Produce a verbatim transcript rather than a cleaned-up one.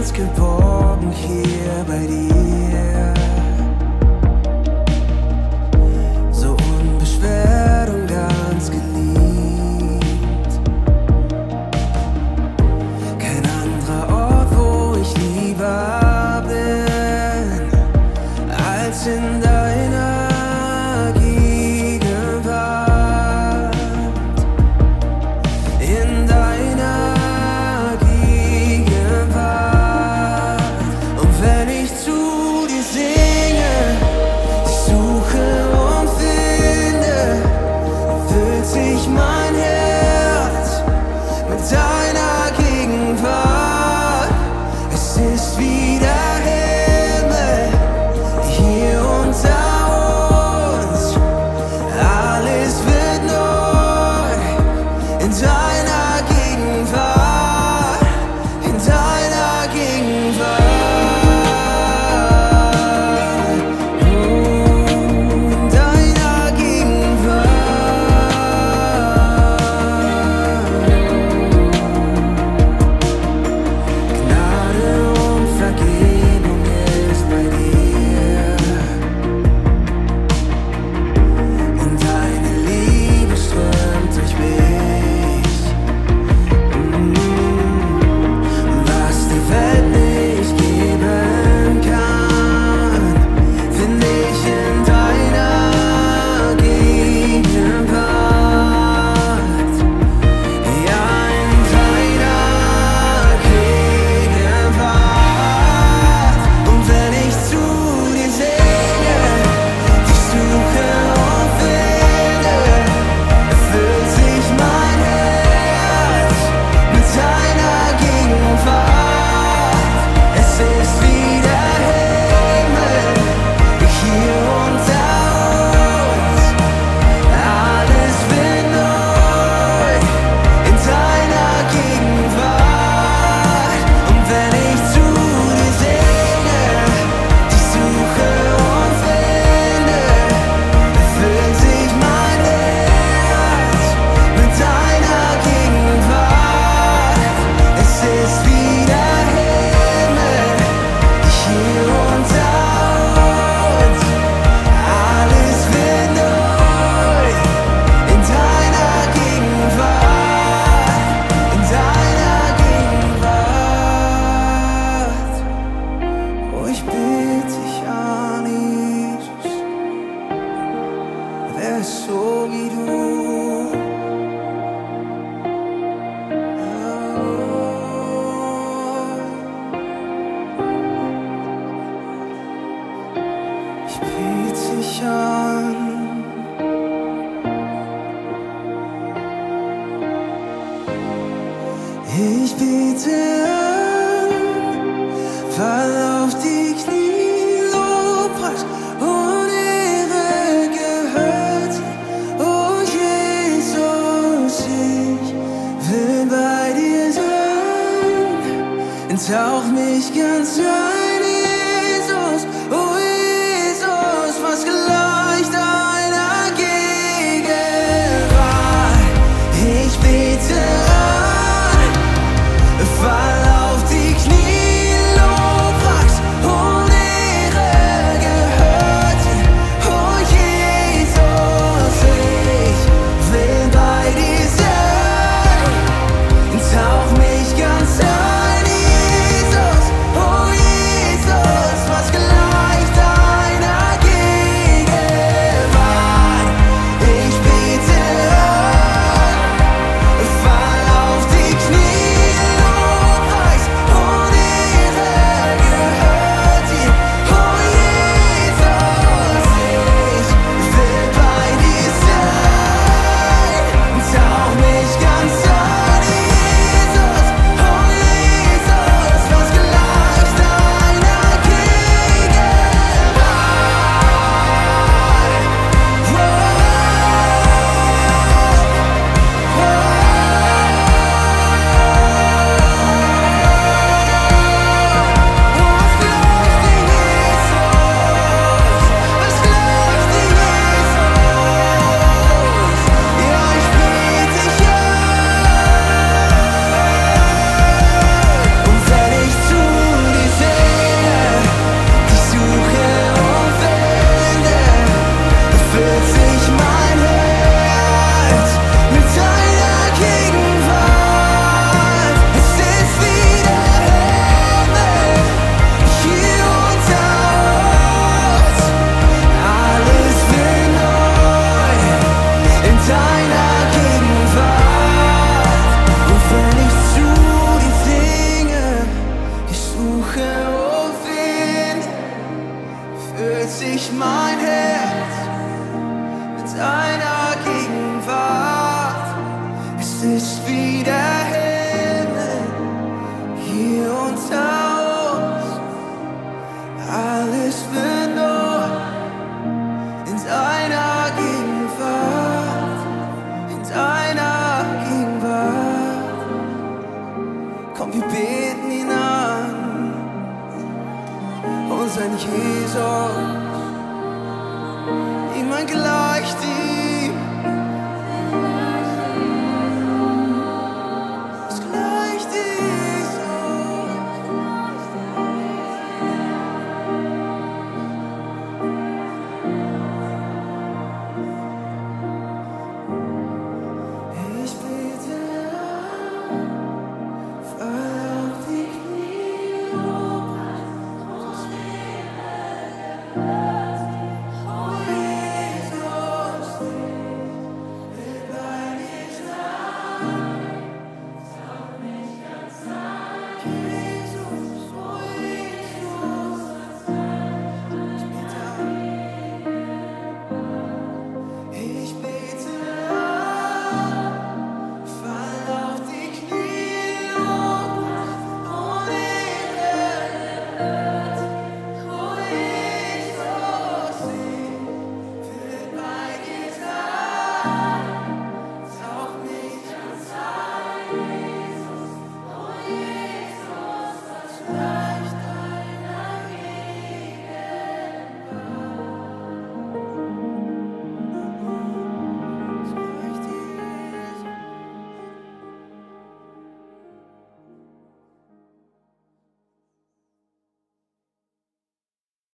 ganz geborgen hier bei dir. So unbeschwert und ganz geliebt. Kein anderer Ort, wo ich lieber bin, als in deiner Gegenwart. In deiner Gegenwart. Und wenn ich zu dir singe, dich suche und finde, füllt sich mein Herz mit deiner Gegenwart. Es ist wie der Himmel hier unter uns. Alles wird neu in deiner Gegenwart, in deiner Gegenwart. Oh, in deiner Gegenwart. Gnade und Vergebung ist bei dir. Und deine Liebe strömt durch mich. Was die Welt nicht geben kann, finde ich in deiner Gegenwart. Ja, in deiner Gegenwart. Und wenn ich zu dir singe, dich suche und finde, erfüllt sich mein Herz mit deiner Gegenwart. Es ist wie der Himmel hier unter uns. Alles wird neu in deiner Gegenwart. Und wenn ich zu dir singe, dich suche und finde, erfüllt sich mein Herz mit deiner Gegenwart. Es ist wie der Himmel hier unter uns. Alles wird neu in deiner Gegenwart, in deiner Gegenwart. Oh, ich bitte dich an, Jesus, wer ist so wie du? Ich bitte dich an. Ich bitte an, fall auf die Knie, Lobpreis und Ehre gehört dir. Oh Jesus, ich will bei dir sein, tauch mich ganz ein, Jesus. Oh Jesus, was gleicht deiner Gegenwart? Ich bitte an, fall auf die Knie, Lobpreis und Ehre gehört dir. Oh Jesus, ich will bei dir sein, tauch mich ganz ein, Jesus. Oh Jesus. Komm, wir beten ihn an, unseren Jesus. Niemand gleicht